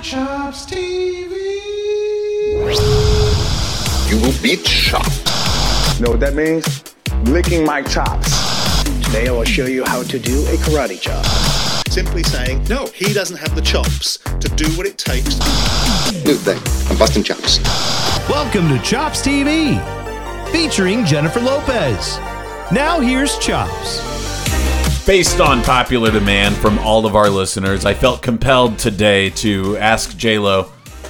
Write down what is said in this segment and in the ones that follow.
Chops TV. You will be chopped. Know what that means? Licking my chops. Today I will show you how to do a karate chop. Simply saying, no, he doesn't have the chops to do what it takes. New thing. I'm busting chops. Welcome to Chops TV, featuring Jennifer Lopez. Now here's Chops. Based on popular demand from all of our listeners, I felt compelled today to ask J-Lo,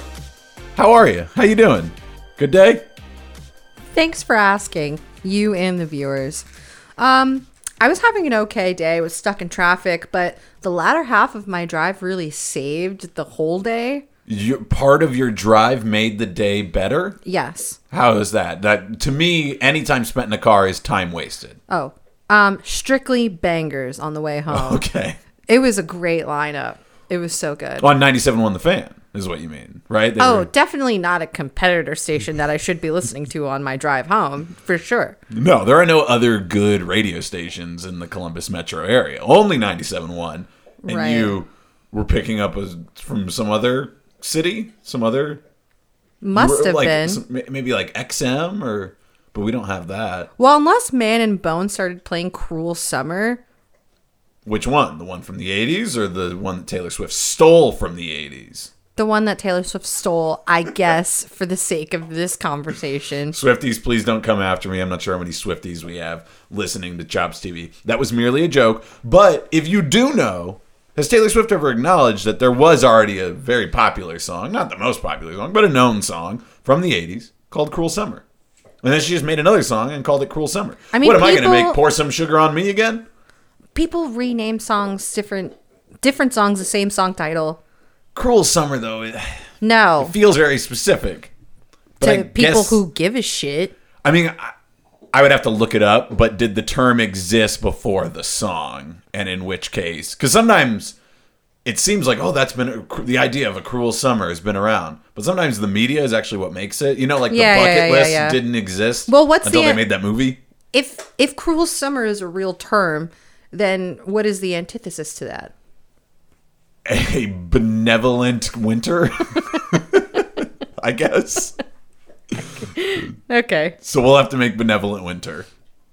how are you? How you doing? Good day? Thanks for asking, you and the viewers. I was having an okay day. I was stuck in traffic, but the latter half of my drive really saved the whole day. Part of your drive made the day better? Yes. How is that? That to me, any time spent in a car is time wasted. Oh, strictly bangers on the way home. Okay. It was a great lineup. It was so good. On 97.1 The Fan is what you mean, right? Definitely not a competitor station that I should be listening to on my drive home, for sure. No, there are no other good radio stations in the Columbus metro area. Only 97.1. And Right. You were picking up from some other city? Some other? Must have been. Maybe like XM but we don't have that. Well, unless Man and Bone started playing Cruel Summer. Which one? The one from the 80s or the one that Taylor Swift stole from the 80s? The one that Taylor Swift stole, I guess, for the sake of this conversation. Swifties, please don't come after me. I'm not sure how many Swifties we have listening to Chops TV. That was merely a joke. But if you do know, has Taylor Swift ever acknowledged that there was already a very popular song, not the most popular song, but a known song from the 80s called Cruel Summer? And then she just made another song and called it Cruel Summer. I mean, what am I going to make? Pour Some Sugar on Me again? People rename songs different songs, the same song title. Cruel Summer, though, it No. feels very specific. But I To people guess, who give a shit. I mean, I would have to look it up, but did the term exist before the song? And in which case? Because sometimes it seems like, that's been the idea of a cruel summer has been around. But sometimes the media is actually what makes it. You know, like the bucket list didn't exist until they made that movie. If Cruel Summer is a real term, then what is the antithesis to that? A benevolent winter, I guess. Okay. So we'll have to make benevolent winter.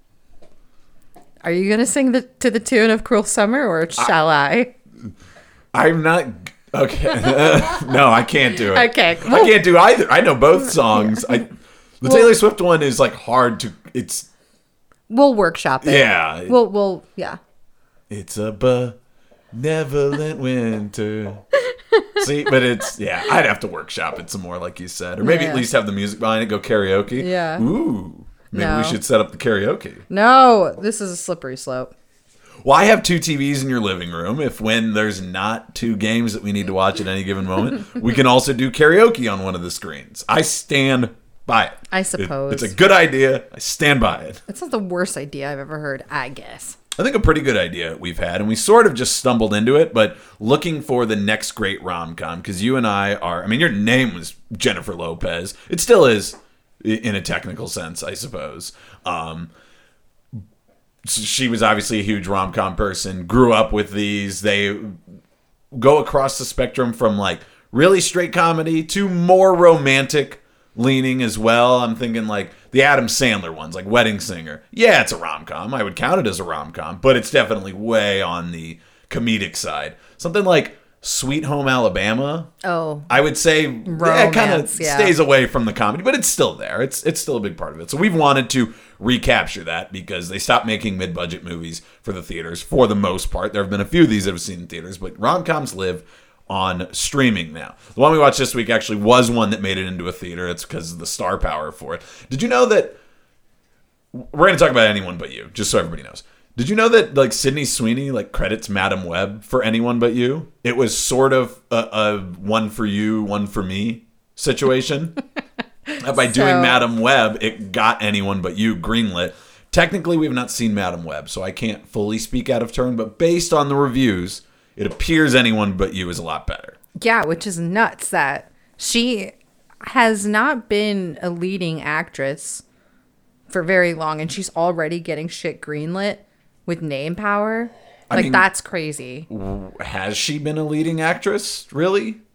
Are you going to sing to the tune of Cruel Summer, or shall I? I'm not... Okay. No, I can't do it. Okay. I can't do either. I know both songs. Taylor Swift one is like hard to... We'll workshop it. Yeah. We'll yeah. It's a benevolent winter. See, but I'd have to workshop it some more, like you said. Or maybe at least have the music behind it, go karaoke. Yeah. Ooh. Maybe we should set up the karaoke. No, this is a slippery slope. Why have two TVs in your living room if when there's not two games that we need to watch at any given moment, we can also do karaoke on one of the screens? I stand by it. I suppose. It's a good idea. I stand by it. It's not the worst idea I've ever heard, I guess. I think a pretty good idea we've had, and we sort of just stumbled into it, but looking for the next great rom-com, because you and I are, your name was Jennifer Lopez. It still is, in a technical sense, I suppose. She was obviously a huge rom-com person, grew up with these. They go across the spectrum from like really straight comedy to more romantic leaning as well. I'm thinking like the Adam Sandler ones, like Wedding Singer. Yeah, it's a rom-com. I would count it as a rom-com, but it's definitely way on the comedic side. Something like Sweet Home Alabama. Oh. I would say Romance, it kind of stays away from the comedy, but it's still there. It's still a big part of it. So we've wanted to recapture that because they stopped making mid-budget movies for the theaters for the most part. There have been a few of these that have seen in theaters, but rom-coms live on streaming now. The one we watched this week actually was one that made it into a theater. It's because of the star power for it. Did you know that we're going to talk about Anyone But You, just so everybody knows. Did you know that like Sydney Sweeney like credits Madam Web for Anyone But You? It was sort of a one for you, one for me situation. By doing Madam Web, it got Anyone But You greenlit. Technically, we have not seen Madam Web, so I can't fully speak out of turn, but based on the reviews, it appears Anyone But You is a lot better. Yeah, which is nuts that she has not been a leading actress for very long, and she's already getting shit greenlit with name power. Like, that's crazy. Has she been a leading actress? Really?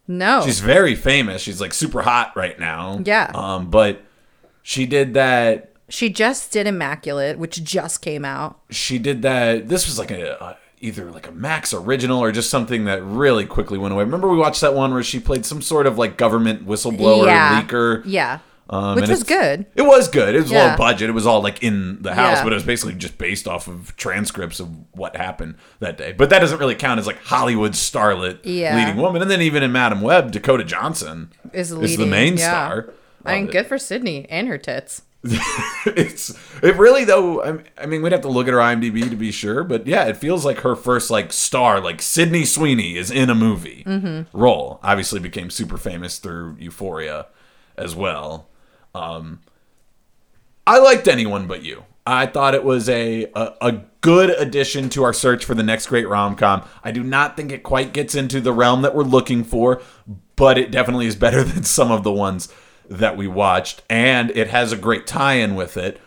No. She's very famous. She's like super hot right now. Yeah. But she did that. She just did Immaculate, which just came out. She did that. This was like either like a Max original or just something that really quickly went away. Remember we watched that one where she played some sort of like government whistleblower leaker? Yeah. And Which was good. It was good. It was Yeah. low budget. It was all like in the house, Yeah. but it was basically just based off of transcripts of what happened that day. But that doesn't really count as like Hollywood starlet leading woman. And then even in Madam Web, Dakota Johnson Is the leading, main yeah. star. I mean, good for Sydney and her tits. It really though. I mean, we'd have to look at her IMDb to be sure, but yeah, it feels like her first like star, like Sydney Sweeney, is in a movie role. Obviously, became super famous through Euphoria as well. I liked Anyone But You. I thought it was a good addition to our search for the next great rom-com. I do not think it quite gets into the realm that we're looking for, but it definitely is better than some of the ones that we watched, and it has a great tie-in with it.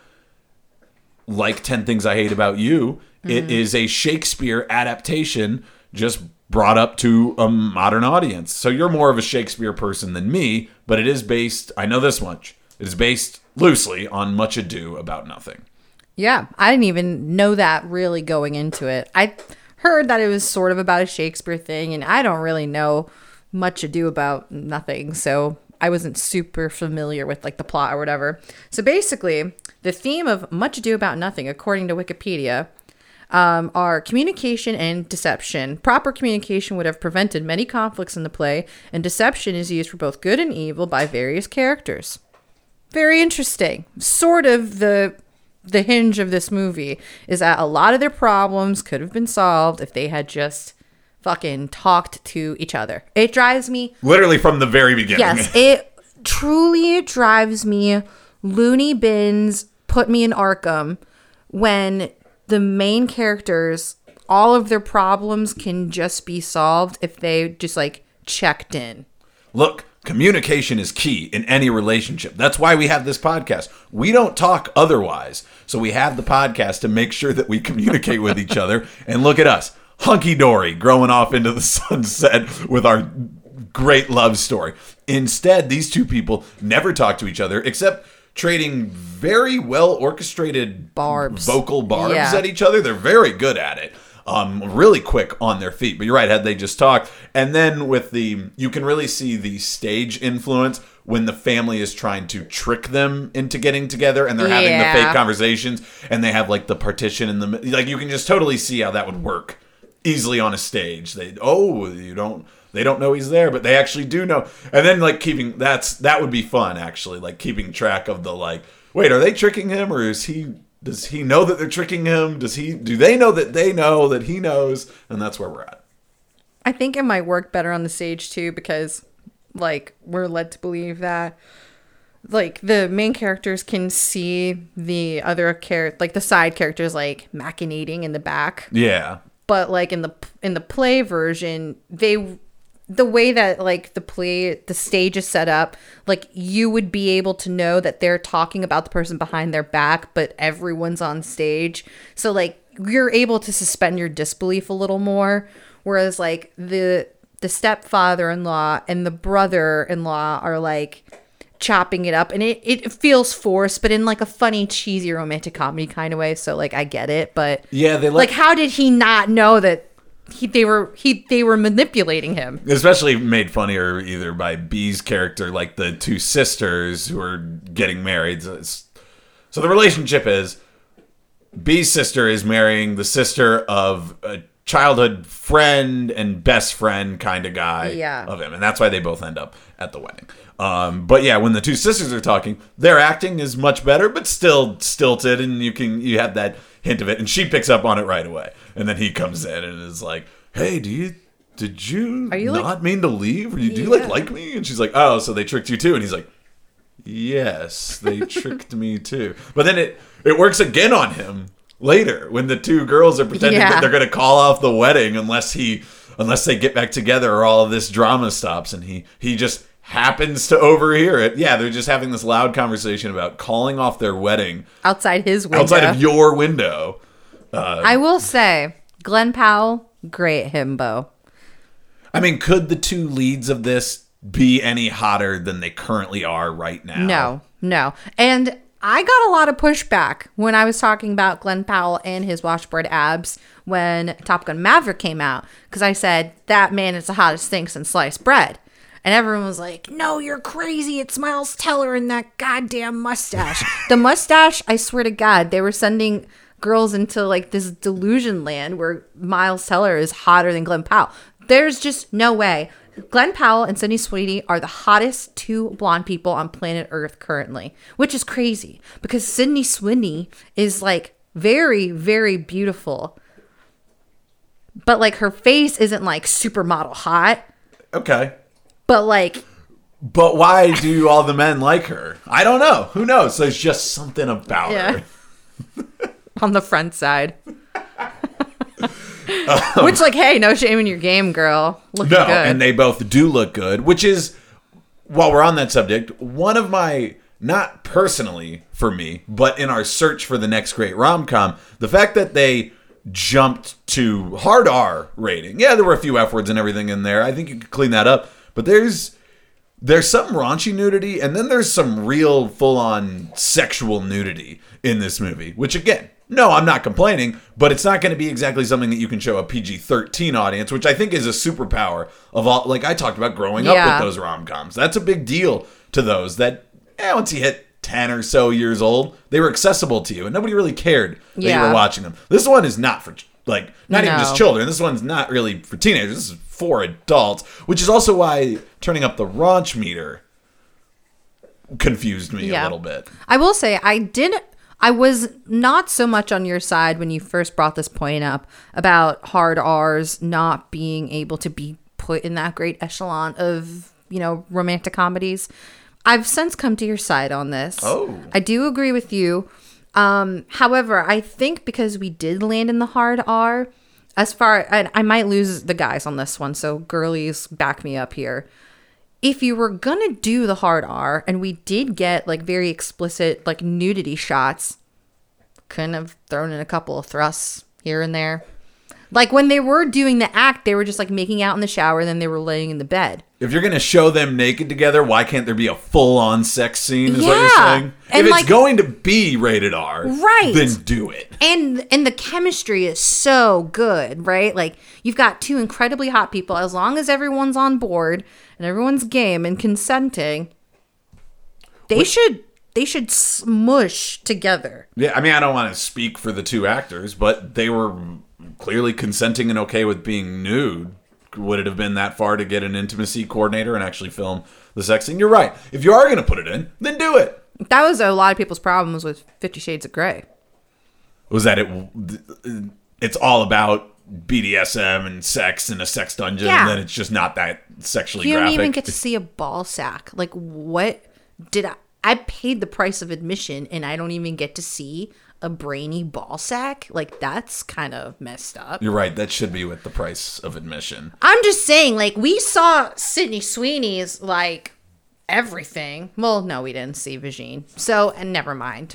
Like 10 Things I Hate About You, it is a Shakespeare adaptation just brought up to a modern audience. So you're more of a Shakespeare person than me, but it is based, I know this much, it is based loosely on Much Ado About Nothing. Yeah, I didn't even know that really going into it. I heard that it was sort of about a Shakespeare thing, and I don't really know Much Ado About Nothing, so I wasn't super familiar with like the plot or whatever. So basically, the theme of Much Ado About Nothing, according to Wikipedia, are communication and deception. Proper communication would have prevented many conflicts in the play, and deception is used for both good and evil by various characters. Very interesting. Sort of the hinge of this movie is that a lot of their problems could have been solved if they had just fucking talked to each other. It drives me... Literally from the very beginning. Yes, it truly drives me loony bins, put me in Arkham, when the main characters, all of their problems can just be solved if they just like checked in. Look, communication is key in any relationship. That's why we have this podcast. We don't talk otherwise. So we have the podcast to make sure that we communicate with each other. And look at us, hunky-dory, growing off into the sunset with our great love story. Instead, these two people never talk to each other except trading very well orchestrated vocal barbs at each other. They're very good at it. Really quick on their feet. But you're right, had they just talked. And then with you can really see the stage influence when the family is trying to trick them into getting together and they're having the fake conversations and they have like the partition in the, like you can just totally see how that would work easily on a stage. They don't know he's there, but they actually do know. And then like that would be fun actually, like keeping track of the like, wait, are they tricking him or does he know that they're tricking him? Do they know that they know that he knows? And that's where we're at. I think it might work better on the stage too, because like we're led to believe that like the main characters can see the other like the side characters like machinating in the back. Yeah. But like in the play version, the way that like the stage is set up, like you would be able to know that they're talking about the person behind their back, but everyone's on stage. So like you're able to suspend your disbelief a little more. Whereas like the stepfather-in-law and the brother-in-law are like chopping it up, and it feels forced, but in like a funny, cheesy romantic comedy kind of way. So like I get it, but yeah, like how did he not know that they were manipulating him? Especially made funnier either by B's character, like the two sisters who are getting married. So the relationship is B's sister is marrying the sister of a childhood friend and best friend kind of guy of him, and that's why they both end up at the wedding. But yeah, when the two sisters are talking, their acting is much better, but still stilted, and you have that hint of it, and she picks up on it right away. And then he comes in and is like, "Hey, did you not mean to leave? Or do you like me?" And she's like, "Oh, so they tricked you too?" And he's like, "Yes, they tricked me too." But then it works again on him later when the two girls are pretending that they're going to call off the wedding unless they get back together or all of this drama stops, and he just happens to overhear it. Yeah, they're just having this loud conversation about calling off their wedding outside his window. Outside of your window. I will say, Glenn Powell, great himbo. I mean, could the two leads of this be any hotter than they currently are right now? No. And I got a lot of pushback when I was talking about Glenn Powell and his washboard abs when Top Gun Maverick came out. Because I said, that man is the hottest thing since sliced bread. And everyone was like, no, you're crazy. It's Miles Teller and that goddamn mustache. The mustache, I swear to God, they were sending girls into like this delusion land where Miles Teller is hotter than Glenn Powell. There's just no way. Glenn Powell and Sydney Sweeney are the hottest two blonde people on planet Earth currently, which is crazy because Sydney Sweeney is like very, very beautiful. But like her face isn't like supermodel hot. Okay. But like... But why do all the men like her? I don't know. Who knows? There's just something about her. On the front side. Which, like, hey, no shame in your game, girl. Looking good. And they both do look good, which is, while we're on that subject, one of my, not personally for me, but in our search for the next great rom-com, the fact that they jumped to hard R rating. Yeah, there were a few F words and everything in there. I think you could clean that up. But there's some raunchy nudity, and then there's some real full-on sexual nudity in this movie, which, again, no, I'm not complaining, but it's not going to be exactly something that you can show a PG-13 audience, which I think is a superpower of all, like I talked about growing up with those rom-coms. That's a big deal to those that, once you hit 10 or so years old, they were accessible to you, and nobody really cared that you were watching them. This one is not for, like, not even just children. This one's not really for teenagers. This is for adults, which is also why turning up the raunch meter confused me a little bit. I will say, I was not so much on your side when you first brought this point up about hard R's not being able to be put in that great echelon of, romantic comedies. I've since come to your side on this. Oh. I do agree with you. However, I think because we did land in the hard R, and I might lose the guys on this one, so girlies, back me up here. If you were gonna do the hard R, and we did get like very explicit like nudity shots, couldn't have thrown in a couple of thrusts here and there. Like when they were doing the act, they were just like making out in the shower, and then they were laying in the bed. If you're gonna show them naked together, why can't there be a full-on sex scene? Is what you're saying? And if it's going to be rated R, right, then do it. And the chemistry is so good, right? Like you've got two incredibly hot people. As long as everyone's on board and everyone's game and consenting, they should smush together. Yeah, I mean, I don't want to speak for the two actors, but they were clearly consenting and okay with being nude. Would it have been that far to get an intimacy coordinator and actually film the sex scene? You're right. If you are going to put it in, then do it. That was a lot of people's problems with 50 Shades of Grey. Was that it's all about BDSM and sex in a sex dungeon, and then it's just not that sexually graphic. You don't even get to see a ball sack. Like, what did I paid the price of admission, and I don't even get to see a brainy ball sack? Like, that's kind of messed up. You're right. That should be with the price of admission. I'm just saying, like, we saw Sydney Sweeney's, like, everything. Well, no, we didn't see Vagine. So, and never mind.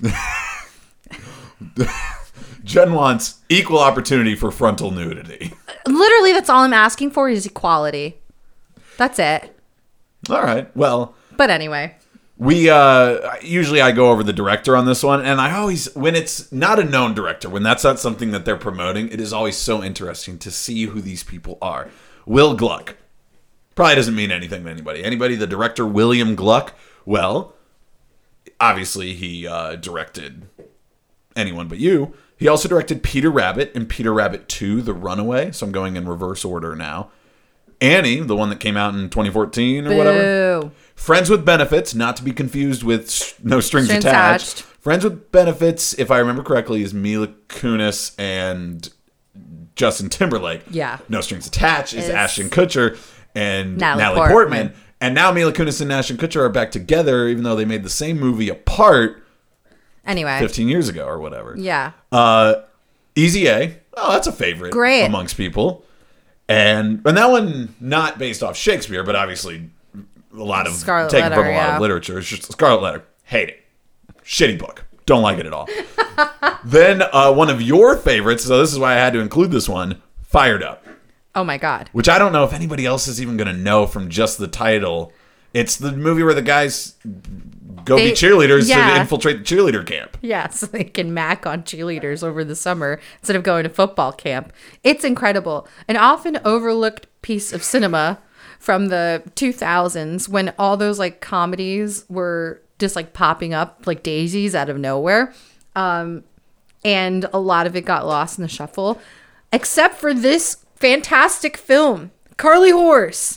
Jen wants equal opportunity for frontal nudity. Literally, that's all I'm asking for is equality. That's it. All right. Well. But anyway. We usually I go over the director on this one, and I always, when it's not a known director, when that's not something that they're promoting, it is always so interesting to see who these people are. Will Gluck. Probably doesn't mean anything to anybody. Anybody, the director, William Gluck? Well, obviously he directed Anyone But You. He also directed Peter Rabbit and Peter Rabbit 2, The Runaway. So I'm going in reverse order now. Annie, the one that came out in 2014 or whatever. Friends with Benefits, not to be confused with No Strings Attached. Friends with Benefits, if I remember correctly, is Mila Kunis and Justin Timberlake. Yeah. No Strings Attached is Ashton Kutcher and Natalie Portman. And now Mila Kunis and Ashton Kutcher are back together, even though they made the same movie apart. Anyway. 15 years ago or whatever. Yeah. Easy A. Oh, that's a favorite amongst people. And that one, not based off Shakespeare, but obviously a lot of taken from a lot of literature. It's just Scarlet Letter. Hate it. Shitty book. Don't like it at all. Then one of your favorites, so this is why I had to include this one, Fired Up. Oh my God. which I don't know if anybody else is even going to know from just the title. It's the movie where the guys go be cheerleaders to infiltrate the cheerleader camp. Yeah, so they can mac on cheerleaders over the summer instead of going to football camp. It's incredible. An often overlooked piece of cinema from the 2000s when all those like comedies were just like popping up like daisies out of nowhere. And a lot of it got lost in the shuffle. Except for this fantastic film, Carly Horse.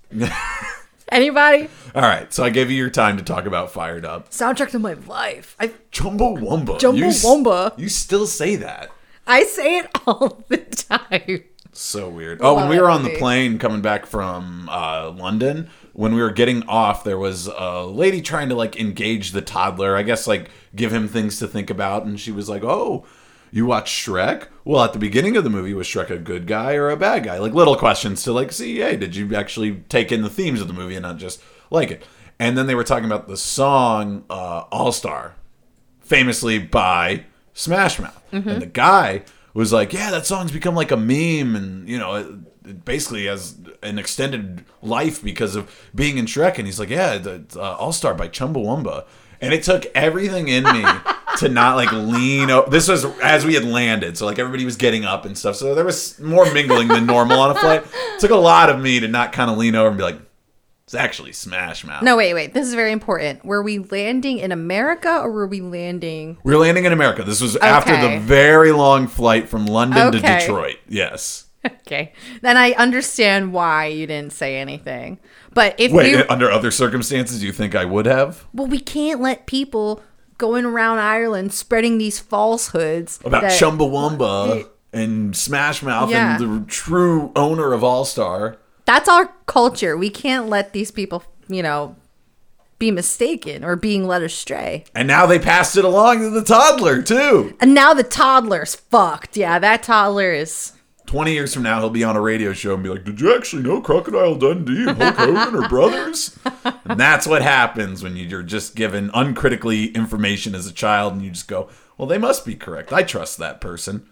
Anybody? All right, so I gave you your time to talk about Fired Up. Soundtrack to my life. Chumbawamba. Chumbawamba. You still say that. I say it all the time. So weird. Oh, when we were on the plane coming back from London, when we were getting off, there was a lady trying to like engage the toddler. I guess like give him things to think about. And she was like, "Oh, you watch Shrek? Well, at the beginning of the movie, was Shrek a good guy or a bad guy?" Like little questions to like see, hey, did you actually take in the themes of the movie and not just like it? And then they were talking about the song All Star, famously by Smash Mouth. Mm-hmm. And the guy was like, yeah, that song's become like a meme, and you know, it basically has an extended life because of being in Shrek. And he's like, yeah, the All Star by Chumbawamba. And it took everything in me to not like lean over. This was as we had landed, so like everybody was getting up and stuff, so there was more mingling than normal on a flight. It took a lot of me to not kind of lean over and be like, it's actually Smash Mouth. No, wait. This is very important. Were we landing in America or were we landing? We were landing in America. This was after the very long flight from London to Detroit. Yes. Okay. Then I understand why you didn't say anything. But if under other circumstances, you think I would have? Well, we can't let people going around Ireland spreading these falsehoods about Chumbawamba and Smash Mouth and the true owner of All Star. That's our culture. We can't let these people, you know, be mistaken or being led astray. And now they passed it along to the toddler, too. And now the toddler's fucked. Yeah, that toddler is... 20 years from now, he'll be on a radio show and be like, did you actually know Crocodile Dundee and Hulk Hogan are brothers? And that's what happens when you're just given uncritically information as a child and you just go, well, they must be correct. I trust that person.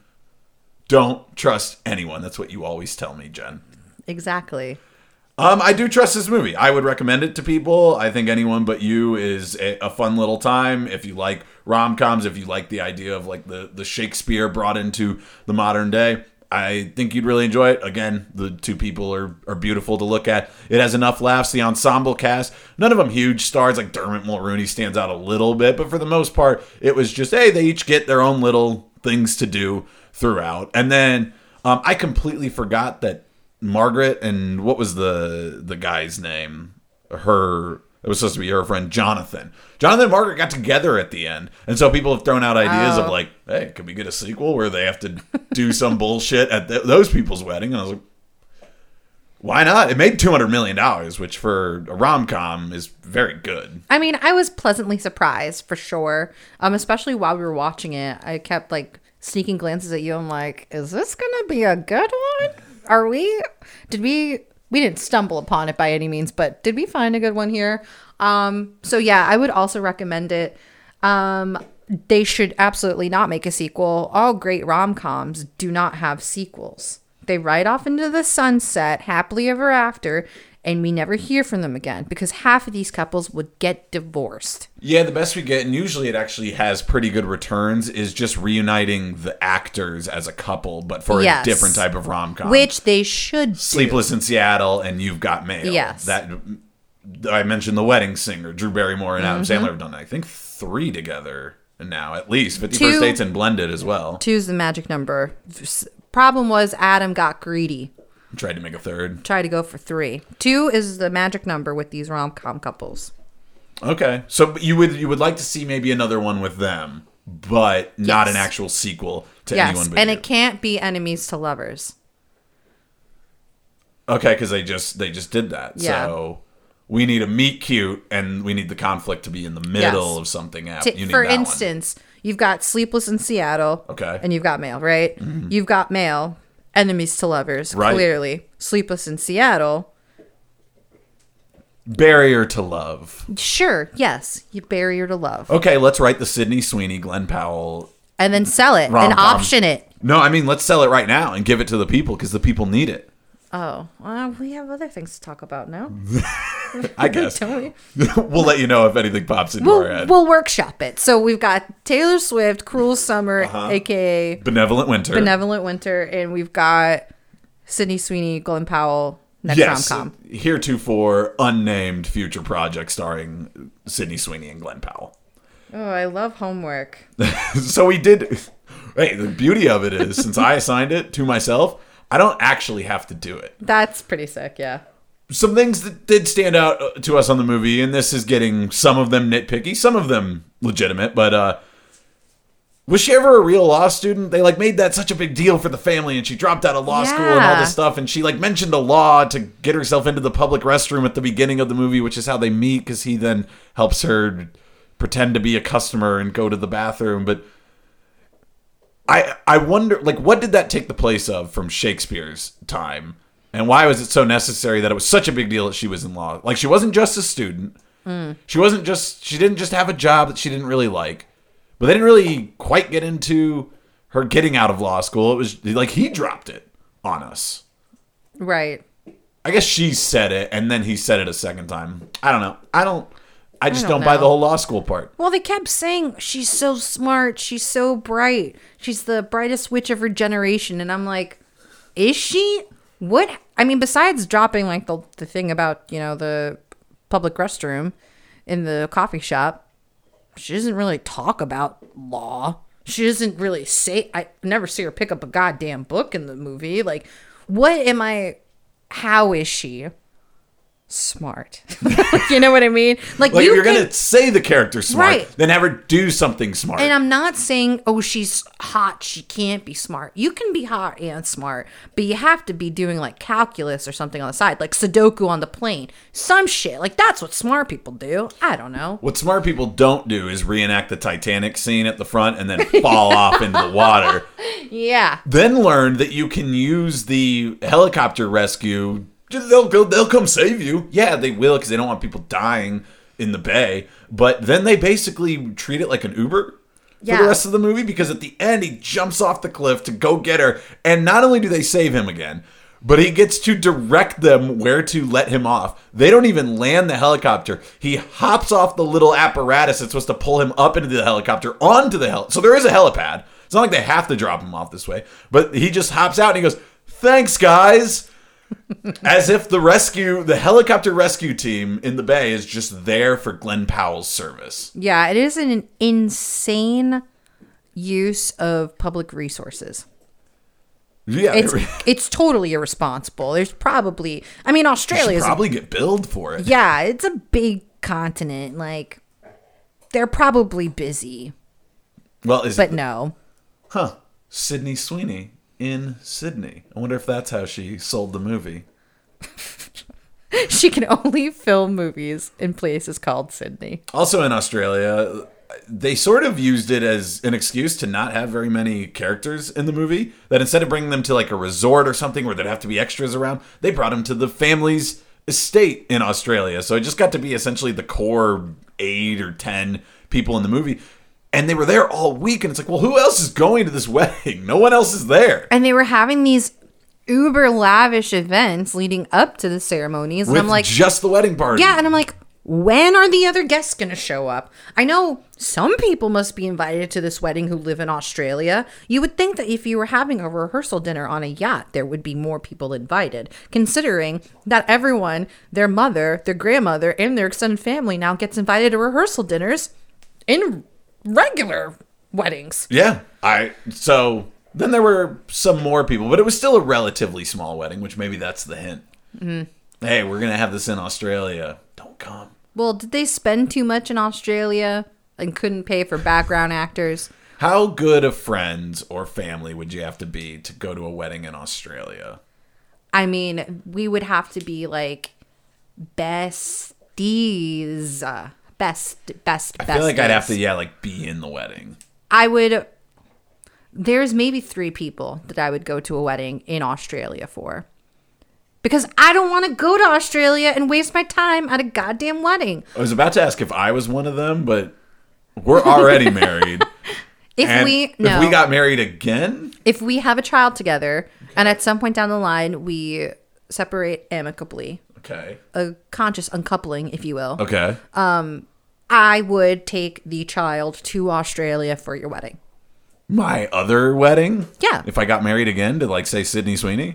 Don't trust anyone. That's what you always tell me, Jen. Exactly. I do trust this movie. I would recommend it to people. I think Anyone But You is a fun little time. If you like rom-coms, if you like the idea of like the Shakespeare brought into the modern day, I think you'd really enjoy it. Again, the two people are beautiful to look at. It has enough laughs. The ensemble cast, none of them huge stars. Like Dermot Mulroney stands out a little bit, but for the most part, it was just, hey, they each get their own little things to do throughout. And then I completely forgot that Margaret and what was the guy's name? It was supposed to be her friend Jonathan. Jonathan and Margaret got together at the end. And so people have thrown out ideas of like, hey, could we get a sequel where they have to do some bullshit at those people's wedding? And I was like, why not? It made $200 million, which for a rom-com is very good. I mean, I was pleasantly surprised for sure. Especially while we were watching it. I kept like sneaking glances at you. I'm like, is this going to be a good one? We didn't stumble upon it by any means, but did we find a good one here? So yeah, I would also recommend it. They should absolutely not make a sequel. All great rom-coms do not have sequels. They ride off into the sunset, happily ever after, and we never hear from them again because half of these couples would get divorced. Yeah, the best we get, and usually it actually has pretty good returns, is just reuniting the actors as a couple, but for a different type of rom-com. Which they should do. Sleepless in Seattle and You've Got Mail. Yes. That I mentioned The Wedding Singer. Drew Barrymore and Adam Sandler have done, I think, 3 together now, at least. 50 First Dates and Blended as well. 2's the magic number. Problem was Adam got greedy. Tried to make a 3rd. Tried to go for 3. 2 is the magic number with these rom-com couples. Okay. So you would like to see maybe another one with them, but not an actual sequel to Anyone But You. And it can't be enemies to lovers. Okay, because they just did that. Yeah. So we need a meet cute, and we need the conflict to be in the middle of something else. For instance, you've got Sleepless in Seattle. Okay. And You've Got Mail, right? Mm-hmm. You've Got Mail. Enemies to lovers, right. Clearly. Sleepless in Seattle. Barrier to love. Sure, yes. Barrier to love. Okay, let's write the Sydney Sweeney, Glenn Powell. And then sell it rom-com. And option it. No, I mean, let's sell it right now and give it to the people because the people need it. Oh, well, we have other things to talk about now. I guess. Don't we? We'll let you know if anything pops into our head. We'll workshop it. So we've got Taylor Swift, Cruel Summer, aka Benevolent Winter. Benevolent Winter, and we've got Sydney Sweeney, Glenn Powell, next rom-com. Heretofore unnamed future project starring Sydney Sweeney and Glenn Powell. Oh, I love homework. So we did. Hey, the beauty of it is, since I assigned it to myself, I don't actually have to do it. That's pretty sick, yeah. Some things that did stand out to us on the movie, and this is getting some of them nitpicky, some of them legitimate, but was she ever a real law student? They made that such a big deal for the family, and she dropped out of law school and all this stuff, and she mentioned a law to get herself into the public restroom at the beginning of the movie, which is how they meet, because he then helps her pretend to be a customer and go to the bathroom. But I wonder, what did that take the place of from Shakespeare's time? And why was it so necessary that it was such a big deal that she was in law? She wasn't just a student. She didn't just have a job that she didn't really like. But they didn't really quite get into her getting out of law school. It was he dropped it on us. Right. I guess she said it, and then he said it a second time. I don't know. I just don't buy know. the whole law school part. Well, they kept saying, she's so smart, she's so bright, she's the brightest witch of her generation. And I'm like, is she? What? I mean, besides dropping the thing about, the public restroom in the coffee shop, she doesn't really talk about law. She doesn't really say, I never see her pick up a goddamn book in the movie. How is she smart? You know what I mean? If you're going to say the character's smart, right, then have her do something smart. And I'm not saying, oh, she's hot, she can't be smart. You can be hot and smart, but you have to be doing calculus or something on the side, like Sudoku on the plane. Some shit. That's what smart people do. I don't know. What smart people don't do is reenact the Titanic scene at the front and then fall off into the water. Yeah. Then learn that you can use the helicopter rescue. They'll come save you. Yeah, they will, because they don't want people dying in the bay. But then they basically treat it like an Uber for the rest of the movie, because at the end he jumps off the cliff to go get her, and not only do they save him again, but he gets to direct them where to let him off. They don't even land the helicopter. He hops off the little apparatus that's supposed to pull him up into the helicopter onto the heli. So there is a helipad. It's not like they have to drop him off this way, but he just hops out and he goes, "Thanks, guys." As if the helicopter rescue team in the bay is just there for Glenn Powell's service. Yeah, it is an insane use of public resources. Yeah, it's totally irresponsible. There's probably, Australia should probably get billed for it. Yeah, it's a big continent. They're probably busy. Well, no. Huh. Sydney Sweeney in Sydney. I wonder if that's how she sold the movie. She can only film movies in places called Sydney. Also in Australia, they sort of used it as an excuse to not have very many characters in the movie. That instead of bringing them to a resort or something where there'd have to be extras around, they brought them to the family's estate in Australia. So it just got to be essentially the core 8 or 10 people in the movie. And they were there all week, and it's well, who else is going to this wedding? No one else is there. And they were having these uber lavish events leading up to the ceremonies. And With I'm like, just the wedding party. Yeah, and I'm like, when are the other guests going to show up? I know some people must be invited to this wedding who live in Australia. You would think that if you were having a rehearsal dinner on a yacht, there would be more people invited, considering that everyone, their mother, their grandmother, and their extended family now gets invited to rehearsal dinners in regular weddings. Yeah. So then there were some more people, but it was still a relatively small wedding, which maybe that's the hint. Mm-hmm. Hey, we're going to have this in Australia. Don't come. Well, did they spend too much in Australia and couldn't pay for background actors? How good of friends or family would you have to be to go to a wedding in Australia? We would have to be besties. Best. I feel like I'd have to, be in the wedding. There's maybe 3 people that I would go to a wedding in Australia for. Because I don't want to go to Australia and waste my time at a goddamn wedding. I was about to ask if I was one of them, but we're already married. If we got married again? If we have a child together, and at some point down the line, we separate amicably, Okay. a conscious uncoupling, if you will, Okay. I would take the child to Australia for your wedding. My other wedding? Yeah. If I got married again to, like, say, Sydney Sweeney?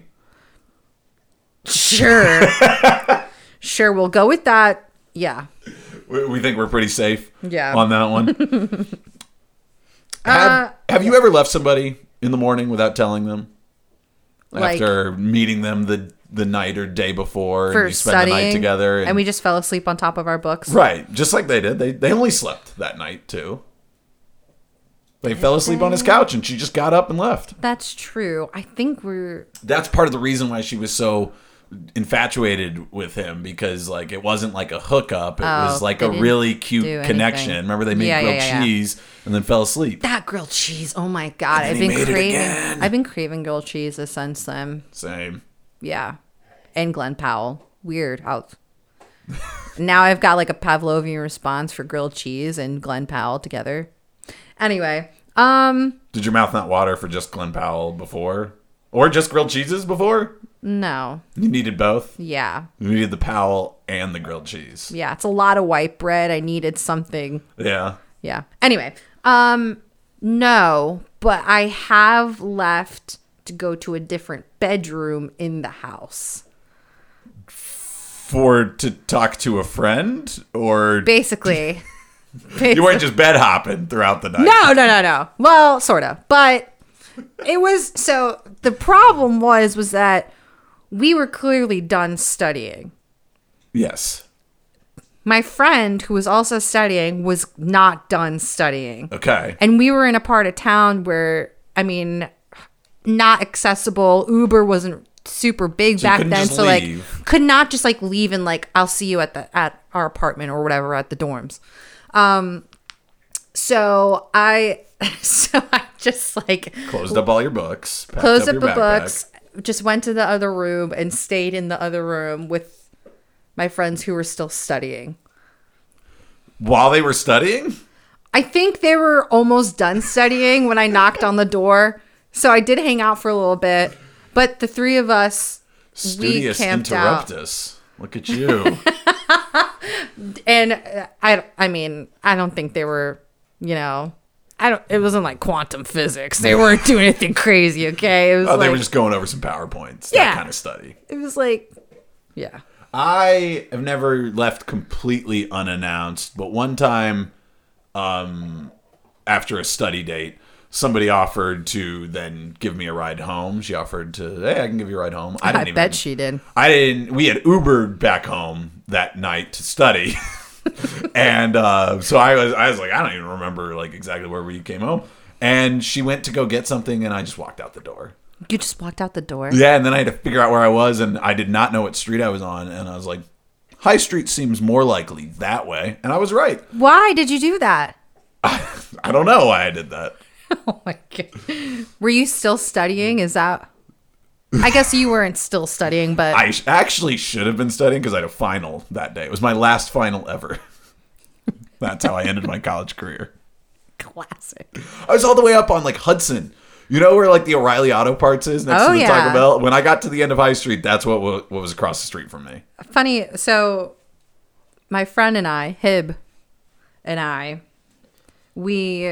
Sure. Sure, we'll go with that. Yeah. We think we're pretty safe Yeah. on that one. Have you ever left somebody in the morning without telling them? Like- After meeting them the night or day before, For and you spend the night studying, together. and we just fell asleep on top of our books. Right, just like they did. They only slept that night, too. They fell asleep on his couch, and she just got up and left. That's true. I think That's part of the reason why she was so infatuated with him, because like it wasn't like a hookup, it was like they a didn't really do cute anything. connection. Remember, they made Yeah, grilled yeah. cheese and then fell asleep. that grilled cheese. Oh my god, And I've then been he made it craving. again. I've been craving grilled cheese since then. Same. Yeah, and Glen Powell. Weird how. Now I've got like a Pavlovian response for grilled cheese and Glen Powell together. Anyway, Did your mouth not water for just Glen Powell before, or just grilled cheeses before? no, You needed both. yeah, You needed the Powell and the grilled cheese. yeah. It's a lot of white bread. I needed something. Yeah. Yeah. Anyway, no, but I have left to go to a different bedroom in the house. To talk to a friend, or Basically. you weren't just bed hopping throughout the night. No. Well, sort of. But it was, so the problem was that we were clearly done studying. Yes. My friend, who was also studying, was not done studying. Okay. And we were in a part of town where, I mean, not accessible. Uber wasn't super big So you back couldn't then, just so leave. like could not just like leave and like I'll see you at our apartment or whatever at the dorms. So I just like Closed up all your books. Packed closed up your the backpack. books, just went to the other room and stayed in the other room with my friends who were still studying. While they were studying? I think they were almost done studying when I knocked on the door. So I did hang out for a little bit, but the three of us, Studious we camped out. interruptus. Look at you. And I mean, I don't think they were, it wasn't like quantum physics. They weren't doing anything crazy, okay? It was Oh, they like, were just going over some PowerPoints. Yeah. That kind of study. it was like, yeah. I have never left completely unannounced, but one time, after a study date, somebody offered to then give me a ride home. She offered to, hey, I can give you a ride home. I bet she did. We had Ubered back home that night to study. And so I was like, I don't even remember like exactly where we came home. And she went to go get something, and I just walked out the door. You just walked out the door? Yeah, and then I had to figure out where I was, and I did not know what street I was on. And I was like, High Street seems more likely that way. And I was right. Why did you do that? I don't know why I did that. Oh my God. Were you still studying? Is that... I guess you weren't still studying, but... I actually should have been studying because I had a final that day. It was my last final ever. That's how I ended my college career. Classic. I was all the way up on like Hudson. You know where like the O'Reilly Auto Parts is next Oh, to the yeah. Taco Bell? When I got to the end of High Street, that's what was across the street from me. Funny, so my friend and I, Hib and I, we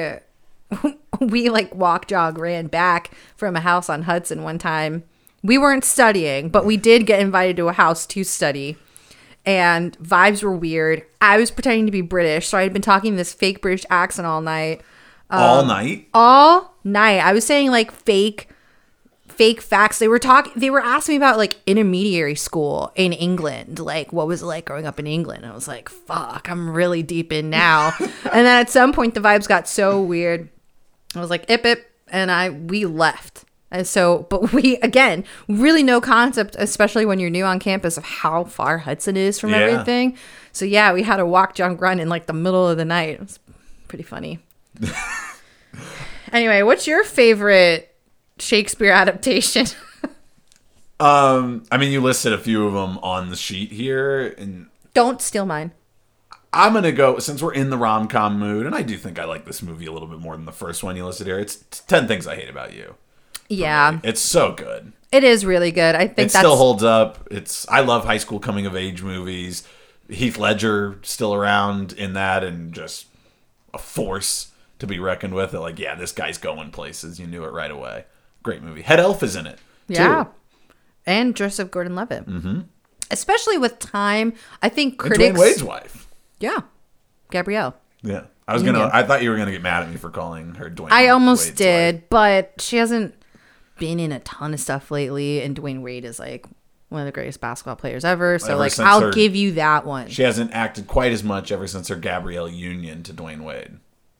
like walk, jog, ran back from a house on Hudson one time. We weren't studying, but we did get invited to a house to study. And vibes were weird. I was pretending to be British, so I had been talking this fake British accent all night. All night? All night. I was saying like fake facts. They were asking me about like intermediary school in England. Like what was it like growing up in England? I was like, fuck, I'm really deep in now. And then at some point the vibes got so weird. I was like, ip, and we left. And so, but we, again, really no concept, especially when you're new on campus, of how far Hudson is from Yeah. everything. So yeah, we had to walk, jog, run in like the middle of the night. It was pretty funny. Anyway, what's your favorite Shakespeare adaptation? I mean, you listed a few of them on the sheet here, and Don't steal mine. I'm going to go, since we're in the rom-com mood, and I do think I like this movie a little bit more than the first one you listed here. It's 10 Things I Hate About You. Yeah. me. It's so good. It is really good. I think It still holds up. I love high school coming of age movies. Heath Ledger still around in that and just a force to be reckoned with. Like, yeah, this guy's going places. You knew it right away. Great movie. Head Elf is in it. Yeah. Too. And Joseph Gordon-Levitt. Mm-hmm. Especially with time, I think And critics... Dwayne Wade's wife. Yeah. Gabrielle. Yeah. I thought you were gonna get mad at me for calling her Dwayne. I almost Wade's did, wife. but she hasn't been in a ton of stuff lately, and Dwayne Wade is like one of the greatest basketball players ever. So Ever since I'll give you that one. She hasn't acted quite as much ever since her Gabrielle union to Dwayne Wade.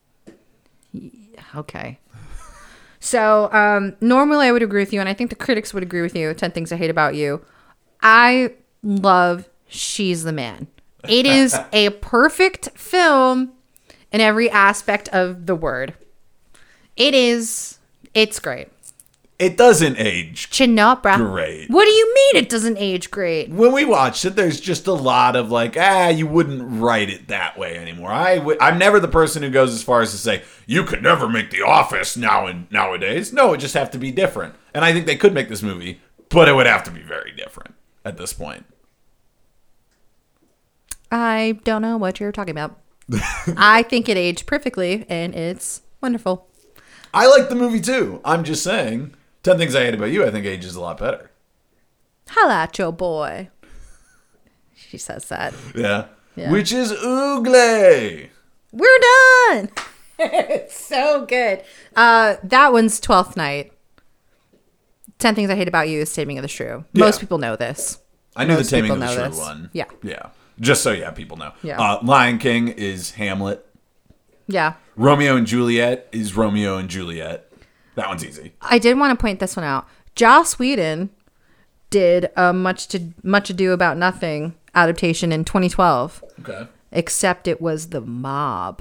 Okay. So normally I would agree with you, and I think the critics would agree with you. 10 Things I Hate About You. I love She's the Man. It is a perfect film in every aspect of the word. It's great. It doesn't age Chin up, bruh. great. What do you mean it doesn't age great? When we watched it, there's just a lot of like, you wouldn't write it that way anymore. I'm never the person who goes as far as to say, you could never make The Office nowadays. No, it just have to be different. And I think they could make this movie, but it would have to be very different at this point. I don't know what you're talking about. I think it aged perfectly, and it's wonderful. I like the movie too. I'm just saying, 10 Things I Hate About You, I think ages a lot better. Holla at your boy. She says that. Yeah. Yeah. Which is Oogle. We're done. It's so good. That one's 12th Night. 10 Things I Hate About You is Taming of the Shrew. Most people know this. I knew Most the Taming people of the know Shrew this. one. Yeah. Yeah. Just so, people know. Yeah. Lion King is Hamlet. Yeah. Romeo and Juliet is Romeo and Juliet. That one's easy. I did want to point this one out. Joss Whedon did a Much Ado About Nothing adaptation in 2012. Okay. Except it was The Mob.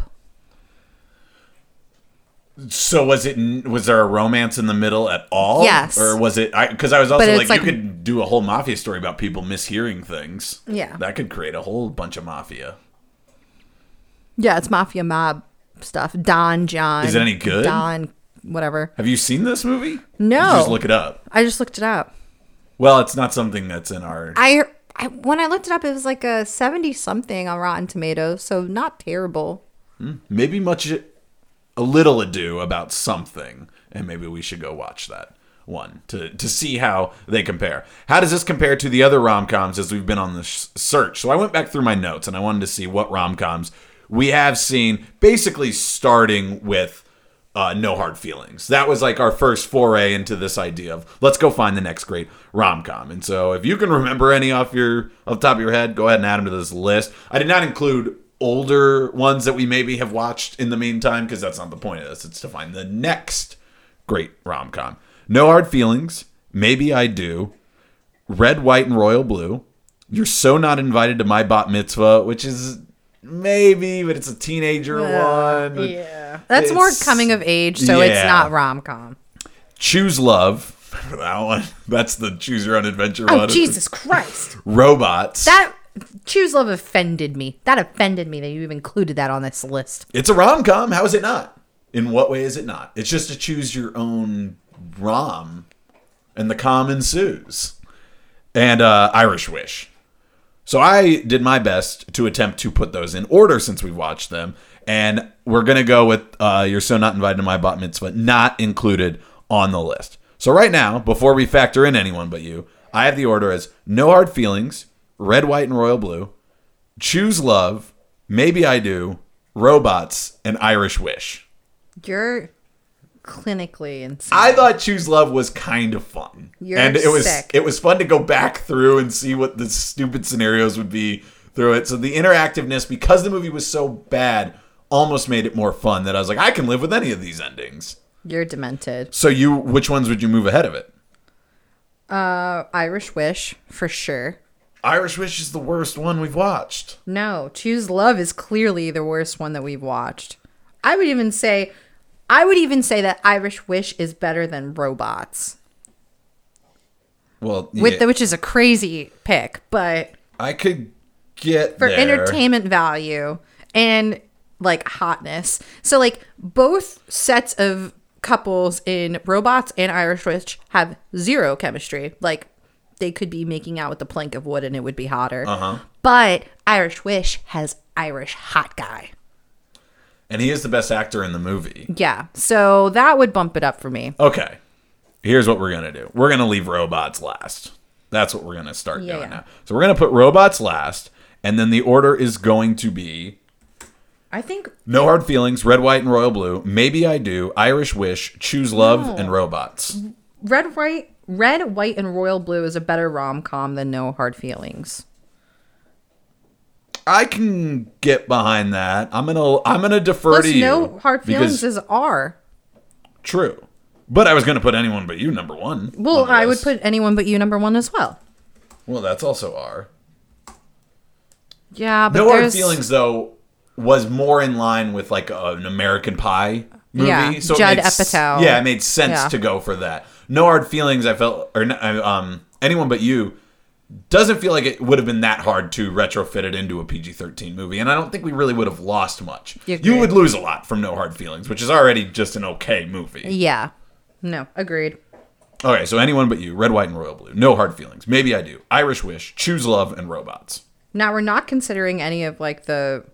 So was there a romance in the middle at all? Yes. Or was it, because I was also But like, it's like- you could do a whole mafia story about people mishearing things. Yeah. That could create a whole bunch of mafia. Yeah, it's mafia mob stuff. Don John. Is it any good? Don, whatever. Have you seen this movie? No. You just look it up. I just looked it up. Well, it's not something that's in our... When I looked it up, it was like a 70-something on Rotten Tomatoes, so not terrible. Maybe a little ado about something, and maybe we should go watch that one to see how they compare. How does this compare to the other rom-coms as we've been on the search? So I went back through my notes, and I wanted to see what rom-coms we have seen, basically starting with No Hard Feelings. That was like our first foray into this idea of let's go find the next great rom-com. And so if you can remember any off the top of your head, go ahead and add them to this list. I did not include older ones that we maybe have watched in the meantime, because that's not the point of this. It's to find the next great rom-com. No Hard Feelings, Maybe I Do, Red, White, and Royal Blue, You're So Not Invited to My Bat Mitzvah, which is maybe, but it's a teenager one. Yeah. That's more coming of age, so it's not rom-com. Choose Love. That one. That's the Choose Your Own Adventure one. Oh, Jesus Christ. Robots. That Choose Love offended me. That offended me that you even included that on this list. It's a rom-com. How is it not? In what way is it not? It's just a choose your own rom, and the calm ensues. And Irish Wish. So I did my best to attempt to put those in order since we've watched them. And we're going to go with You're So Not Invited to My Bat Mitzvah, not included on the list. So right now, before we factor in Anyone But You, I have the order as No Hard Feelings, Red, White, and Royal Blue, Choose Love, Maybe I Do, Robots, and Irish Wish. You're clinically insane. I thought Choose Love was kind of fun. You're and sick. It was fun to go back through and see what the stupid scenarios would be through it. So the interactiveness, because the movie was so bad, almost made it more fun that I was like, I can live with any of these endings. You're demented. So which ones would you move ahead of it? Irish Wish, for sure. Irish Wish is the worst one we've watched. No, Choose Love is clearly the worst one that we've watched. I would even say that Irish Wish is better than Robots. Well, Which is a crazy pick, but I could get for there. entertainment value and like hotness. So like both sets of couples in Robots and Irish Witch have zero chemistry. Like, they could be making out with a plank of wood and it would be hotter. But Irish Wish has Irish hot guy. And he is the best actor in the movie. Yeah, so that would bump it up for me. Okay. Here's what we're going to do. We're going to leave Robots last. That's what we're going to start doing now. So we're going to put Robots last, and then the order is going to be... I think... No Hard Feelings, Red, White, and Royal Blue, Maybe I Do, Irish Wish, Choose Love, and Robots. Red, White, and Royal Blue is a better rom-com than No Hard Feelings. I can get behind that. I'm gonna defer Plus, to you. No Hard Feelings is R. True. But I was going to put Anyone But You number one. Well, I would put Anyone But You number one as well. Well, that's also R. Yeah, but No Hard there's... Feelings, though, was more in line with like an American Pie movie. Yeah, So Judd it made Apatow. Yeah, it made sense Yeah. to go for that. No Hard Feelings, I felt, or Anyone But You doesn't feel like it would have been that hard to retrofit it into a PG-13 movie, and I don't think we really would have lost much. You would lose a lot from No Hard Feelings, which is already just an okay movie. Yeah. No, agreed. Okay, so Anyone But You, Red, White, and Royal Blue, No Hard Feelings, Maybe I Do, Irish Wish, Choose Love, and Robots. Now, we're not considering any of like the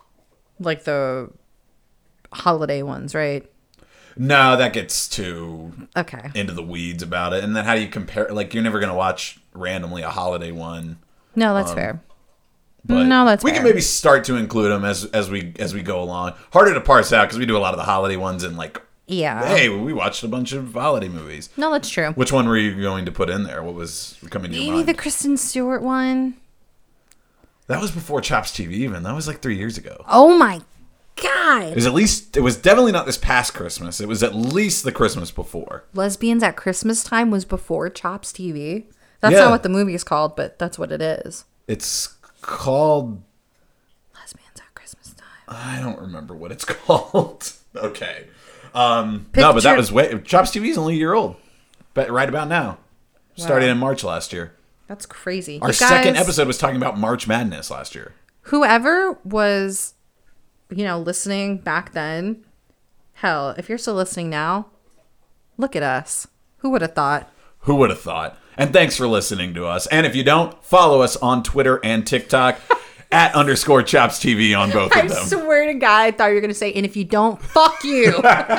holiday ones, right? No, that gets too Okay. into the weeds about it. And then how do you compare? Like, you're never going to watch randomly a holiday one. No, that's fair. But No, that's we fair. can maybe start to include them as we go along. Harder to parse out because we do a lot of the holiday ones and like, Yeah. hey, we watched a bunch of holiday movies. No, that's true. Which one were you going to put in there? What was coming to your Maybe mind? the Kristen Stewart one. That was before Chops TV even. That was like 3 years ago. Oh my God. It was definitely not this past Christmas. It was at least the Christmas before. Lesbians at Christmas Time was before Chops TV. That's Yeah. not what the movie is called, but that's what it is. It's called... Lesbians at Christmas Time. I don't remember what it's called. Okay. No, but that was Chops TV is only a year old. But right about now. Started in March last year. That's crazy. Our You second guys- episode was talking about March Madness last year. Whoever was, listening back then, hell, if you're still listening now, look at us. Who would have thought? Who would have thought? And thanks for listening to us. And if you don't, follow us on Twitter and TikTok at _Chops TV on both I of them. swear to God, I thought you were going to say, and if you don't, fuck you.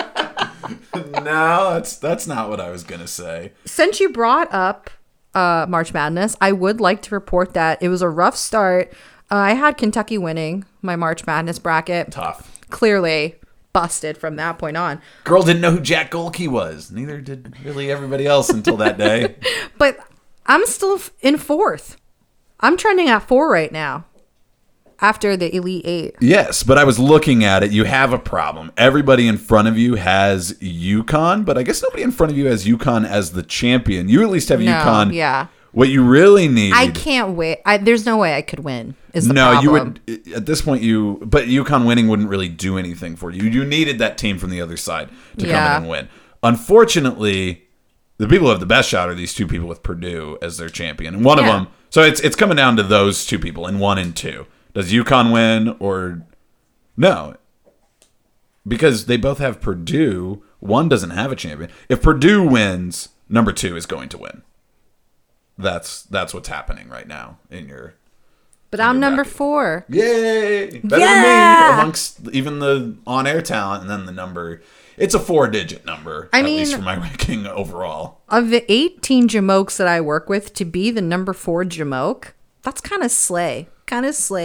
No, that's not what I was going to say. Since you brought up March Madness, I would like to report that it was a rough start. I had Kentucky winning my March Madness bracket. Tough. Clearly busted from that point on. Girl didn't know who Jack Golke was. Neither did really everybody else until that day. But I'm still in fourth. I'm trending at 4 right now after the Elite 8. Yes, but I was looking at it. You have a problem. Everybody in front of you has UConn, but I guess nobody in front of you has UConn as the champion. You at least have UConn. Yeah. What you really need... I can't wait. There's no way I could win. Is the no, problem. you would... At this point, but UConn winning wouldn't really do anything for you. You needed that team from the other side to come in and win. Unfortunately, the people who have the best shot are these two people with Purdue as their champion. And one of them... So it's coming down to those two people in 1 and 2. Does UConn win or... No. Because they both have Purdue. One doesn't have a champion. If Purdue wins, number 2 is going to win. That's what's happening right now in your... But I'm number bracket. 4. Yay! Better than me amongst even the on-air talent and then the number. It's a 4-digit number, at least for my ranking overall. Of the 18 Jamokes that I work with, to be the number 4 Jamoke, that's kind of slay. I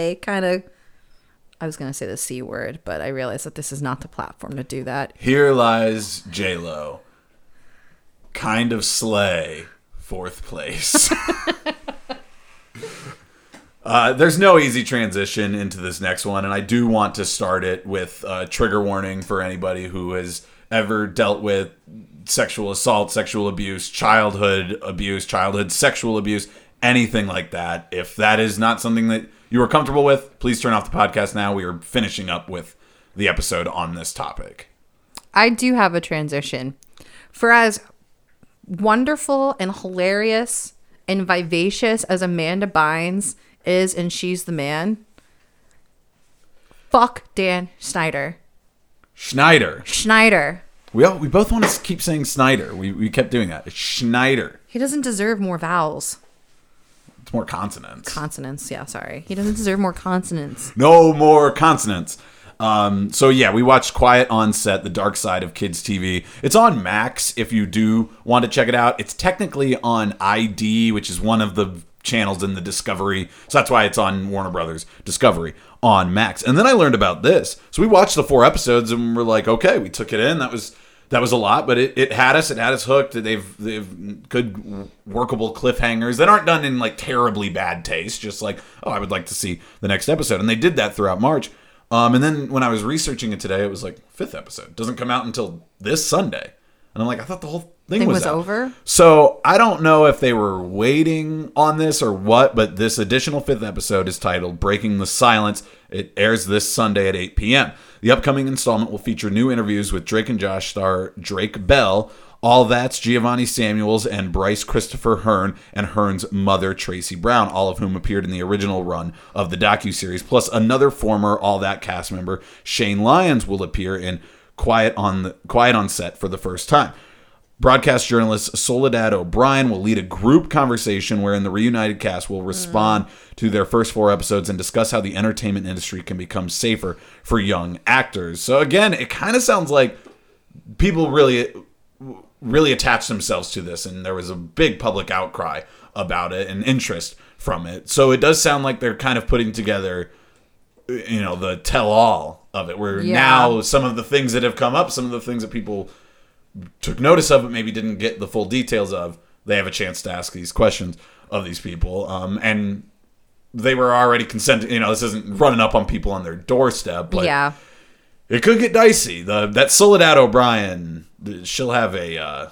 was going to say the C word, but I realized that this is not the platform to do that. Here lies J-Lo. Kind of slay. 4th place. There's no easy transition into this next one, and I do want to start it with a trigger warning for anybody who has ever dealt with sexual assault, sexual abuse, childhood sexual abuse, anything like that. If that is not something that you are comfortable with, please turn off the podcast now. We are finishing up with the episode on this topic. I do have a transition. For as wonderful and hilarious and vivacious as Amanda Bynes is and She's the Man, fuck Dan Schneider. Schneider. We both want to keep saying Snyder. We kept doing that. It's Schneider. He doesn't deserve more vowels. It's more consonants. Consonants, yeah, sorry. He doesn't deserve more consonants. No more consonants. So yeah, we watched Quiet on Set, The Dark Side of Kids TV. It's on Max if you do want to check it out. It's technically on ID, which is one of the channels in the Discovery. So that's why it's on Warner Brothers Discovery on Max. And then I learned about this. So we watched the 4 episodes and we're like, okay, we took it in. That was a lot, but it had us hooked. They've good workable cliffhangers that aren't done in like terribly bad taste, just like, oh, I would like to see the next episode. And they did that throughout March. And then when I was researching it today, it was like 5th episode. Doesn't come out until this Sunday. And I'm like, I thought the whole thing was out. Over. So I don't know if they were waiting on this or what, but this additional 5th episode is titled Breaking the Silence. It airs this Sunday at 8 p.m. The upcoming installment will feature new interviews with Drake and Josh star Drake Bell. All That's Giovanni Samuels and Bryce Christopher Hearn and Hearn's mother, Tracy Brown, all of whom appeared in the original run of the docuseries. Plus, another former All That cast member, Shane Lyons, will appear in Quiet on Set for the first time. Broadcast journalist Soledad O'Brien will lead a group conversation wherein the reunited cast will respond to their first 4 episodes and discuss how the entertainment industry can become safer for young actors. So again, it kind of sounds like people really attached themselves to this, and there was a big public outcry about it and interest from it. So it does sound like they're kind of putting together, the tell-all of it, where now some of the things that have come up, some of the things that people took notice of but maybe didn't get the full details of, they have a chance to ask these questions of these people. And they were already consenting. This isn't running up on people on their doorstep, but it could get dicey. That Soledad O'Brien, she'll have a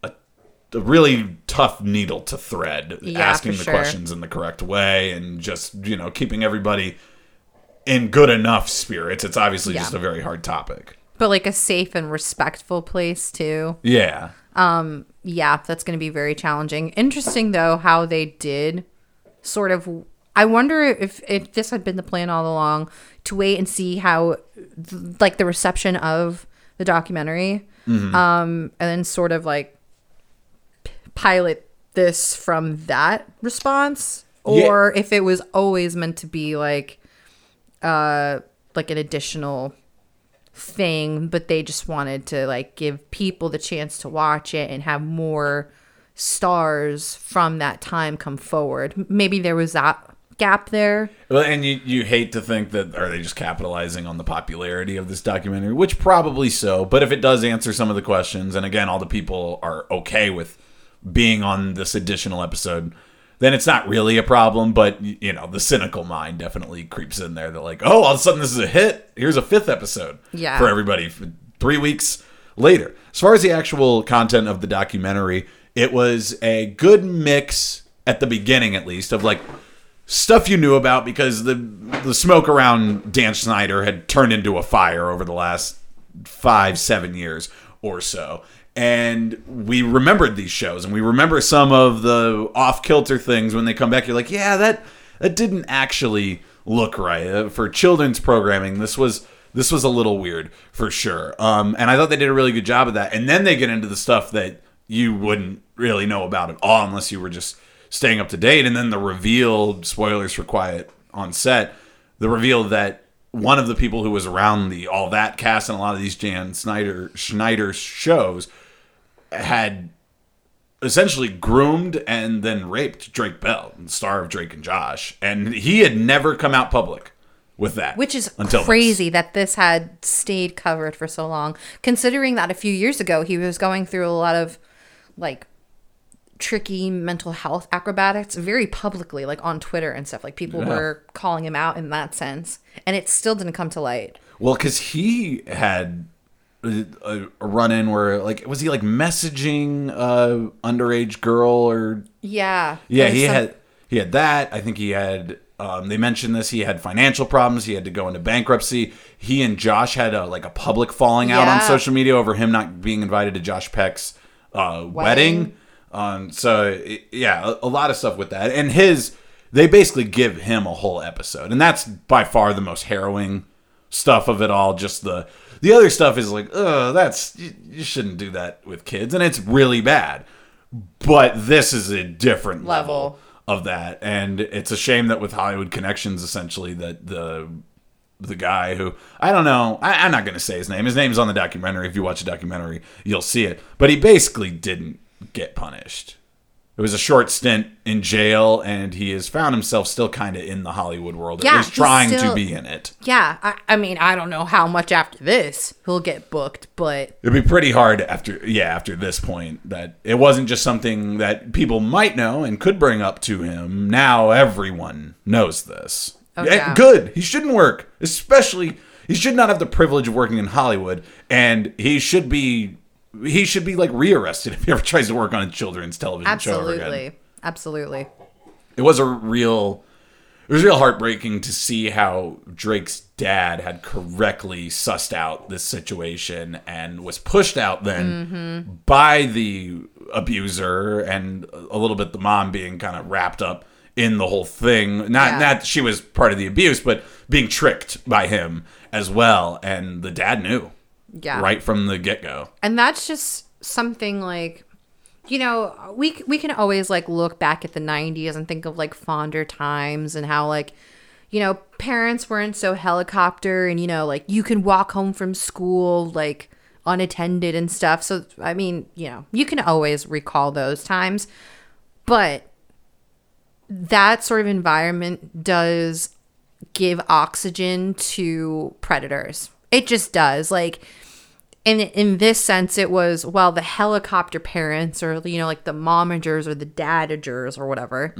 really tough needle to thread, asking the questions in the correct way and just, keeping everybody in good enough spirits. It's obviously just a very hard topic. But like a safe and respectful place too. Yeah. That's going to be very challenging. Interesting though how they did sort of. I wonder if this had been the plan all along to wait and see how like the reception of the documentary, and then sort of like pilot this from that response, or if it was always meant to be like an additional thing, but they just wanted to like give people the chance to watch it and have more stars from that time come forward. Maybe there was that gap there. Well, and you hate to think that, are they just capitalizing on the popularity of this documentary, which probably so, but if it does answer some of the questions, and again, all the people are okay with being on this additional episode, then it's not really a problem. But the cynical mind definitely creeps in there. They're like, oh, all of a sudden this is a hit. Here's a 5th episode for everybody 3 weeks later. As far as the actual content of the documentary, it was a good mix at the beginning, at least, of like stuff you knew about, because the smoke around Dan Snyder had turned into a fire over the last 5-7 years or so. And we remembered these shows, and we remember some of the off-kilter things when they come back. You're like, yeah, that didn't actually look right. For children's programming, this was a little weird for sure. And I thought they did a really good job of that. And then they get into the stuff that you wouldn't really know about at all unless you were just staying up to date. And then the reveal, spoilers for Quiet on Set, the reveal that one of the people who was around the All That cast and a lot of these Dan Schneider shows had essentially groomed and then raped Drake Bell, the star of Drake and Josh. And he had never come out public with that. Which is crazy that this had stayed covered for so long, considering that a few years ago he was going through a lot of like tricky mental health acrobatics very publicly, like on Twitter and stuff. Like people were calling him out in that sense, and it still didn't come to light. Well, because he had a run-in where, like, was he like messaging underage girl or he had that. I think he had they mentioned this, he had financial problems, he had to go into bankruptcy. He and Josh had a public falling out on social media over him not being invited to Josh Peck's wedding. So a lot of stuff with that. And they basically give him a whole episode, and that's by far the most harrowing stuff of it all. Just the other stuff is like, that's you shouldn't do that with kids, and it's really bad. But this is a different level of that, and it's a shame that with Hollywood Connections, essentially, that the guy who, I don't know, I'm not going to say his name. His name's on the documentary. If you watch the documentary, you'll see it. But he basically didn't get punished. It was a short stint in jail, and he has found himself still kind of in the Hollywood world. At least trying to be in it. Yeah, I mean, I don't know how much after this he'll get booked, but it'd be pretty hard after this point that it wasn't just something that people might know and could bring up to him. Now everyone knows this. Oh, yeah. Good. He shouldn't work. Especially, he should not have the privilege of working in Hollywood, and he should be like rearrested if he ever tries to work on a children's television show again. Absolutely. It was real heartbreaking to see how Drake's dad had correctly sussed out this situation and was pushed out then by the abuser, and a little bit the mom being kind of wrapped up in the whole thing. Not that she was part of the abuse, but being tricked by him as well. And the dad knew. Yeah. Right from the get-go. And that's just something like, you know, we can always like look back at the 90s and think of like fonder times and how like, you know, parents weren't so helicopter and, you know, like you can walk home from school like unattended and stuff. So, I mean, you know, you can always recall those times. But that sort of environment does give oxygen to predators. It just does. Like, in this sense, it was, well, the helicopter parents or, you know, like the momagers or the dadagers or whatever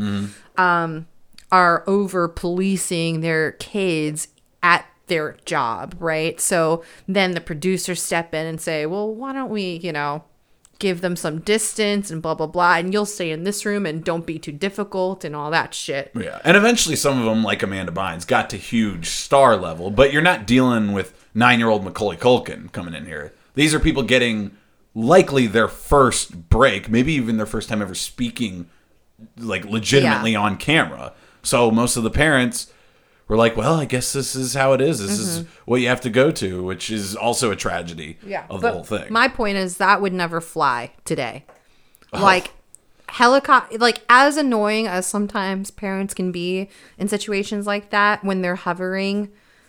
are over policing their kids at their job, right? So then the producers step in and say, well, why don't we, you know, give them some distance and blah, blah, blah. And you'll stay in this room and don't be too difficult and all that shit. Yeah. And eventually some of them, like Amanda Bynes, got to huge star level. But you're not dealing with 9-year-old Macaulay Culkin coming in here. These are people getting likely their first break, maybe even their first time ever speaking like legitimately on camera. So most of the parents were like, well, I guess this is how it is. This is what you have to go to, which is also a tragedy of the whole thing. My point is that would never fly today. Like, helicopter, like, as annoying as sometimes parents can be in situations like that when they're hovering,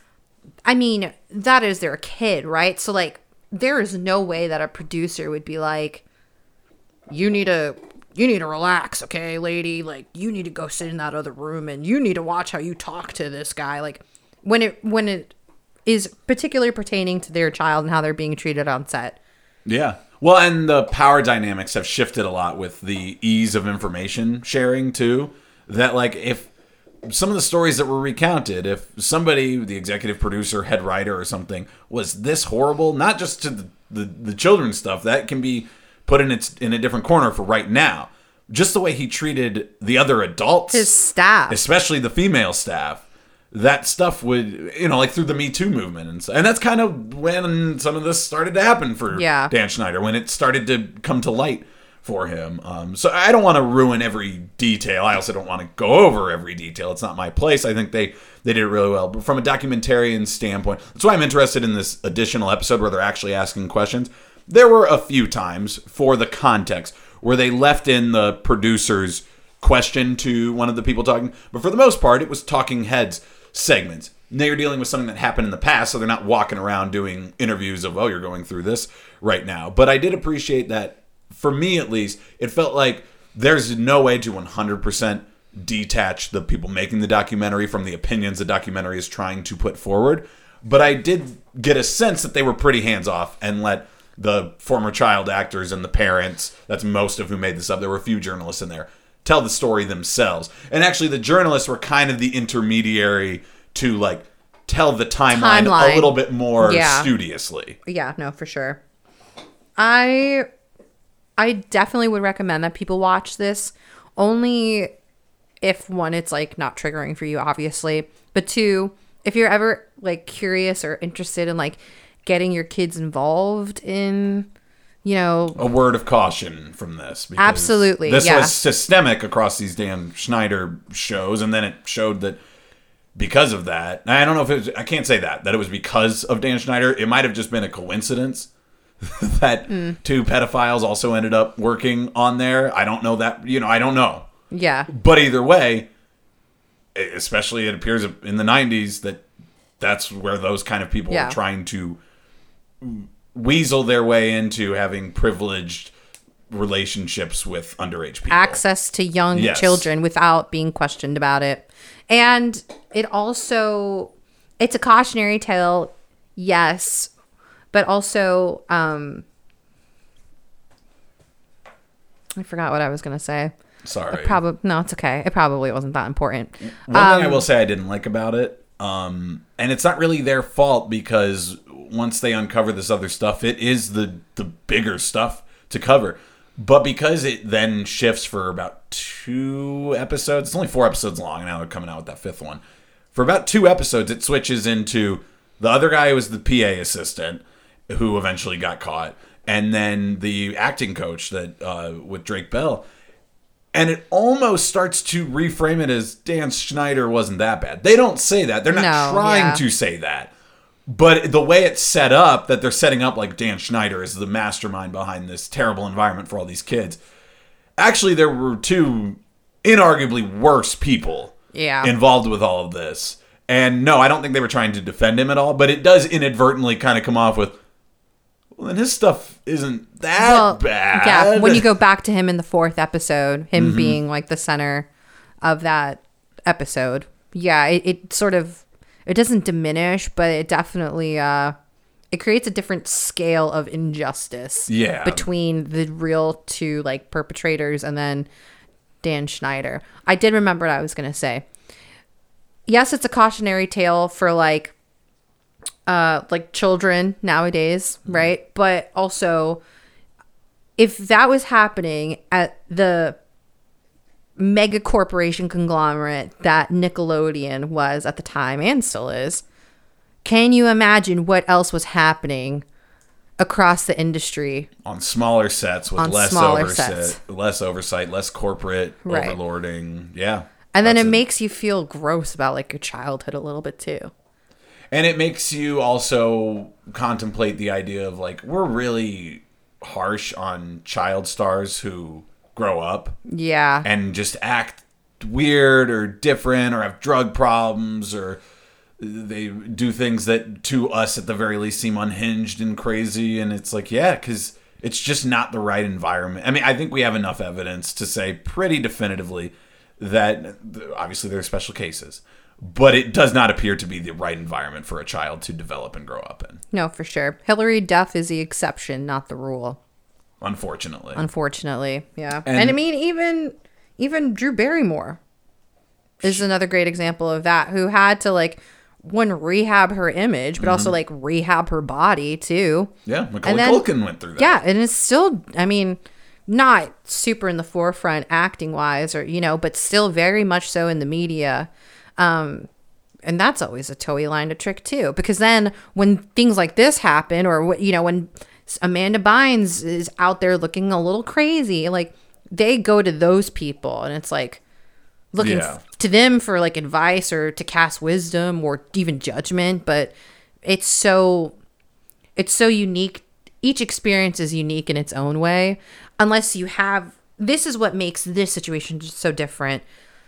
I mean, that is their kid, right? So, like, there is no way that a producer would be like, you need to relax, okay, lady? Like, you need to go sit in that other room and you need to watch how you talk to this guy. Like, when it is particularly pertaining to their child and how they're being treated on set. Yeah. Well, and the power dynamics have shifted a lot with the ease of information sharing, too. That, like, if some of the stories that were recounted, if somebody, the executive producer, head writer or something, was this horrible, not just to the children's stuff, that can be put in a different corner for right now. Just the way he treated the other adults. His staff. Especially the female staff. That stuff would, you know, like through the Me Too movement. And that's kind of when some of this started to happen for Dan Schneider, when it started to come to light for him. So I don't want to ruin every detail. I also don't want to go over every detail. It's not my place. I think they did it really well. But from a documentarian standpoint, that's why I'm interested in this additional episode where they're actually asking questions. There were a few times for the context where they left in the producer's question to one of the people talking. But for the most part, it was talking heads segments. And they were dealing with something that happened in the past, so they're not walking around doing interviews of, oh, you're going through this right now. But I did appreciate that, for me at least, it felt like there's no way to 100% detach the people making the documentary from the opinions the documentary is trying to put forward. But I did get a sense that they were pretty hands-off and let the former child actors and the parents, that's most of who made this up, there were a few journalists in there, tell the story themselves. And actually the journalists were kind of the intermediary to like tell the timeline. A little bit more studiously. Yeah, no, for sure. I definitely would recommend that people watch this, only if, one, it's like not triggering for you, obviously, but two, if you're ever like curious or interested in like getting your kids involved in, you know, a word of caution from this. Absolutely. This was systemic across these Dan Schneider shows. And then it showed that because of that. I don't know if it was, I can't say that it was because of Dan Schneider. It might have just been a coincidence that two pedophiles also ended up working on there. I don't know that, I don't know. Yeah. But either way, especially it appears in the 90s that's where those kind of people were trying to weasel their way into having privileged relationships with underage people. Access to young children without being questioned about it. And it also, it's a cautionary tale, yes, but also, I forgot what I was going to say. Sorry. No, it's okay. It probably wasn't that important. One thing I will say I didn't like about it, and it's not really their fault because once they uncover this other stuff, it is the bigger stuff to cover. But because it then shifts for about 2 episodes, it's only 4 episodes long, and now they're coming out with that 5th one. For about 2 episodes, it switches into the other guy who was the PA assistant, who eventually got caught, and then the acting coach that with Drake Bell. And it almost starts to reframe it as Dan Schneider wasn't that bad. They don't say that. They're not trying to say that. But the way it's set up, that they're setting up like Dan Schneider is the mastermind behind this terrible environment for all these kids. Actually, there were 2 inarguably worse people involved with all of this. And no, I don't think they were trying to defend him at all. But it does inadvertently kind of come off with, well, then his stuff isn't that bad. Yeah, when you go back to him in the 4th episode, him being like the center of that episode, it sort of, it doesn't diminish, but it definitely, it creates a different scale of injustice between the real 2 like perpetrators and then Dan Schneider. I did remember what I was going to say. Yes, it's a cautionary tale for like children nowadays, right? But also, if that was happening at the mega corporation conglomerate that Nickelodeon was at the time and still is, can you imagine what else was happening across the industry on smaller sets with less oversight, less corporate overlording? Yeah. And then it makes you feel gross about like your childhood a little bit too. And it makes you also contemplate the idea of like, we're really harsh on child stars who grow up. Yeah. And just act weird or different or have drug problems or they do things that to us at the very least seem unhinged and crazy. And it's like, yeah, because it's just not the right environment. I mean, I think we have enough evidence to say pretty definitively that obviously there are special cases. But it does not appear to be the right environment for a child to develop and grow up in. No, for sure. Hilary Duff is the exception, not the rule. Unfortunately, yeah. And I mean, even Drew Barrymore is another great example of that, who had to like rehab her image, but also like rehab her body too. Yeah, Macaulay Culkin went through that. Yeah, and it's still, I mean, not super in the forefront acting wise, or but still very much so in the media. And that's always a toey line to trick too, because then when things like this happen, or when Amanda Bynes is out there looking a little crazy, like they go to those people, and it's like looking to them for like advice or to cast wisdom or even judgment. But it's so unique. Each experience is unique in its own way, unless you have. This is what makes this situation just so different.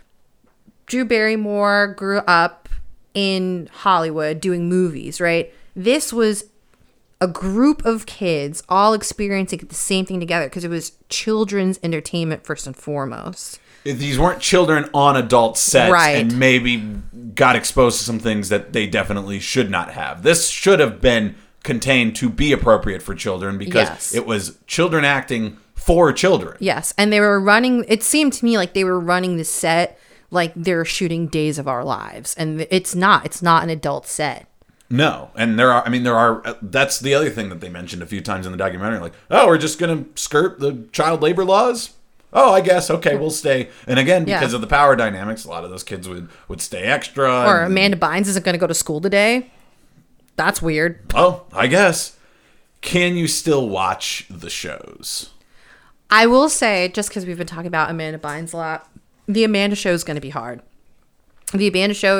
Drew Barrymore grew up in Hollywood doing movies, right? This was a group of kids all experiencing the same thing together because it was children's entertainment first and foremost. These weren't children on adult sets and maybe got exposed to some things that they definitely should not have. This should have been contained to be appropriate for children because it was children acting for children. Yes, and they were running, it seemed to me like they were running the set like they're shooting Days of Our Lives, and it's not an adult set. No, and there are, that's the other thing that they mentioned a few times in the documentary, like, oh, we're just going to skirt the child labor laws? Oh, I guess, okay, we'll stay. And again, because of the power dynamics, a lot of those kids would stay extra. Or Amanda Bynes isn't going to go to school today. That's weird. Oh, I guess. Can you still watch the shows? I will say, just because we've been talking about Amanda Bynes a lot, the Amanda Show is going to be hard. The Amanda Show is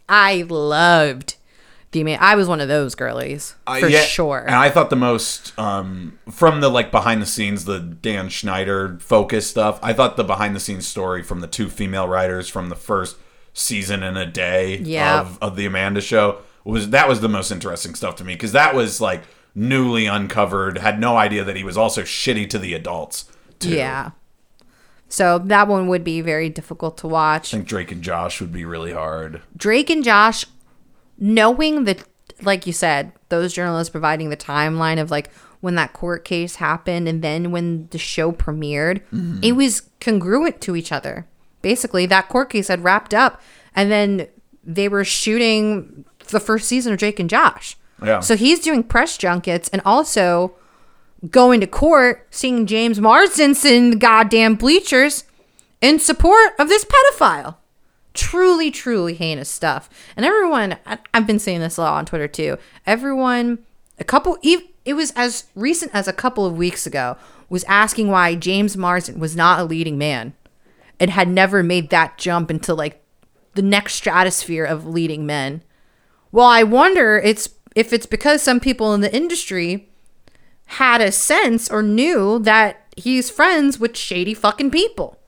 I loved I was one of those girlies for sure. And I thought the most from the like behind the scenes, the Dan Schneider focus stuff. I thought the behind the scenes story from the 2 female writers from the first season and a day of the Amanda Show was the most interesting stuff to me, because that was like newly uncovered. Had no idea that he was also shitty to the adults too. Yeah. So that one would be very difficult to watch. I think Drake and Josh would be really hard. Drake and Josh, knowing that, like you said, those journalists providing the timeline of like when that court case happened and then when the show premiered, it was congruent to each other. Basically, that court case had wrapped up and then they were shooting the first season of Drake and Josh. Yeah. So he's doing press junkets and also going to court, seeing James Marsden in the goddamn bleachers in support of this pedophile. Truly, truly heinous stuff. And everyone, I've been saying this a lot on Twitter too. Everyone, it was as recent as a couple of weeks ago, was asking why James Marsden was not a leading man and had never made that jump into like the next stratosphere of leading men. Well, I wonder if it's because some people in the industry had a sense or knew that he's friends with shady fucking people.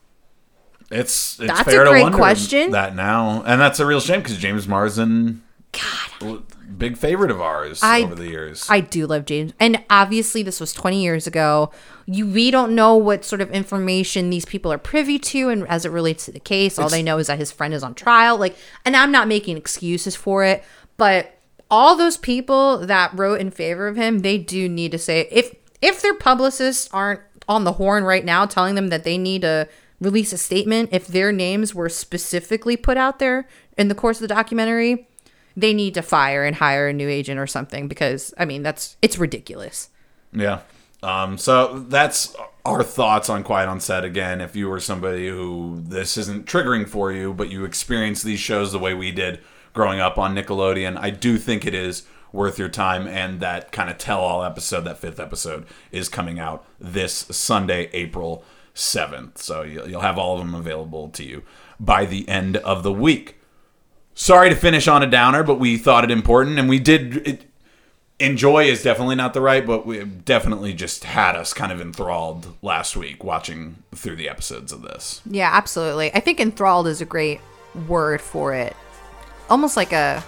That's a fair great to wonder question. That now, and that's a real shame because James Marsden, big favorite of ours over the years. I do love James, and obviously this was 20 years ago. We don't know what sort of information these people are privy to, and as it relates to the case, all they know is that his friend is on trial. Like, and I'm not making excuses for it, but all those people that wrote in favor of him, they do need to say if their publicists aren't on the horn right now, telling them that they need to release a statement, if their names were specifically put out there in the course of the documentary, they need to fire and hire a new agent or something, because I mean it's ridiculous. Yeah. So that's our thoughts on Quiet on Set. Again, if you were somebody who this isn't triggering for you, but you experience these shows the way we did growing up on Nickelodeon, I do think it is worth your time. And that kind of tell-all episode, that 5th episode, is coming out this Sunday, April 7th. So you'll have all of them available to you by the end of the week. Sorry to finish on a downer, but we thought it important, and we did. Enjoy is definitely not the right, but we definitely just had us kind of enthralled last week watching through the episodes of this. Yeah, absolutely. I think enthralled is a great word for it. Almost like a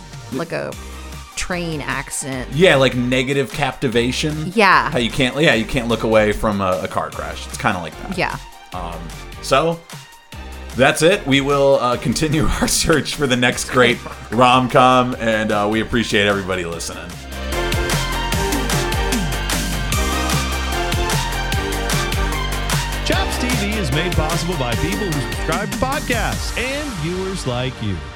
train accident. Yeah, like negative captivation. Yeah. How you can't look away from a car crash. It's kind of like that. Yeah. So that's it. We will continue our search for the next great rom-com, and we appreciate everybody listening. Chops TV is made possible by people who subscribe to podcasts and viewers like you.